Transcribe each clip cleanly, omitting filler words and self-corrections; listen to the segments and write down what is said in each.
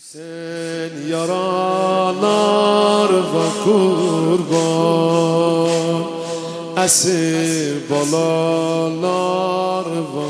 Sen yaralar ve kurban esir balalar ve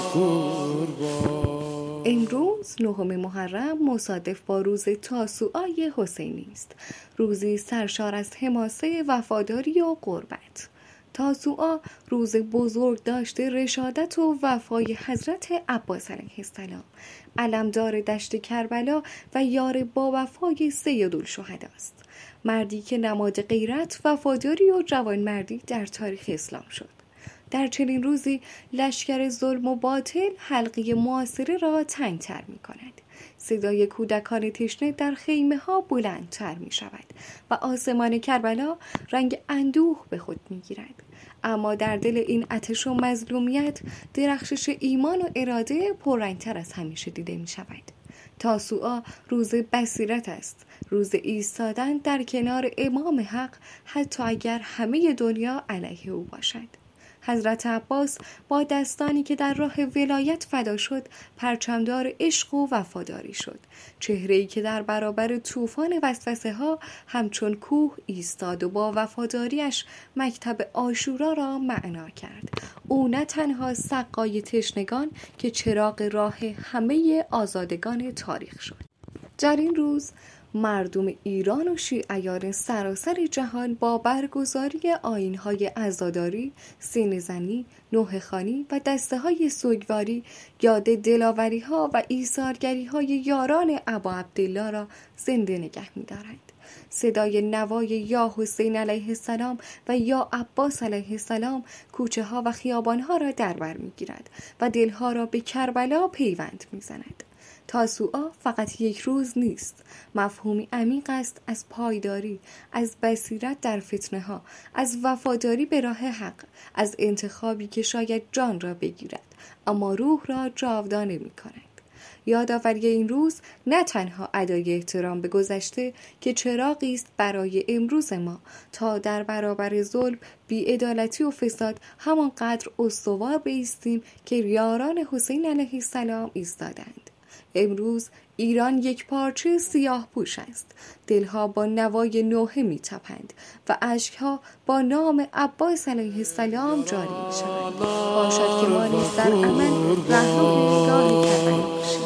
kurban. امروز 9 محرم مصادف با روز تاسوعای حسینی است، روزی سرشار از حماسه، وفاداری و قربت. تاسوعا روز بزرگ داشته رشادت و وفای حضرت عباس علیه السلام، علمدار دشت کربلا و یار با وفای سیدالشهدا است. مردی که نماد غیرت، وفاداری و جوانمردی در تاریخ اسلام شد. در چنین روزی لشکر ظلم و باطل حلقه محاصره را تنگ‌تر می کند. صدای کودکان تشنه در خیمه ها بلندتر می شود و آسمان کربلا رنگ اندوه به خود می گیرد. اما در دل این آتش و مظلومیت درخشش ایمان و اراده پررنگتر از همیشه دیده می شود. تاسوعا روز بصیرت است، روز ایستادن در کنار امام حق حتی اگر همه دنیا علیه او باشد. حضرت عباس با دستانی که در راه ولایت فدا شد پرچمدار عشق و وفاداری شد، چهره‌ای که در برابر طوفان وسوسه ها همچون کوه ایستاد و با وفاداریش مکتب عاشورا را معنا کرد. او نه تنها سقای تشنگان که چراغ راه همه آزادگان تاریخ شد. در این روز مردم ایران و شیعیان سراسر جهان با برگزاری آیین‌های عزاداری، سینه‌زنی، نوحه‌خوانی و دسته‌های سوگواری یاد دلاوری‌ها و ایثارگری‌های یاران ابا عبدالله را زنده نگه می‌دارند. صدای نوای یا حسین علیه السلام و یا عباس علیه السلام کوچه ها و خیابان ها را در بر می‌گیرد و دلها را به کربلا پیوند می‌زند. تاسوعا فقط یک روز نیست، مفهومی عمیق است از پایداری، از بصیرت در فتنه ها، از وفاداری به راه حق، از انتخابی که شاید جان را بگیرد اما روح را جاودانه می کند. یادآوری این روز نه تنها ادای احترام به گذشته که چراغی است برای امروز ما تا در برابر ظلم، بی‌عدالتی و فساد همانقدر استوار بایستیم که یاران حسین علیه السلام ایستادند. امروز ایران یک پارچه سیاه پوش است، دلها با نوای نوحه می تپند و اشکها با نام عباس علیه السلام جاری می شود. باشد که ما نیز در عمل رهرو گاه کربلا باشیم.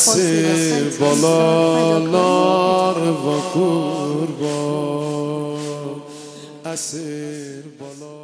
اسیر بلاlar و قربان اسیر بلا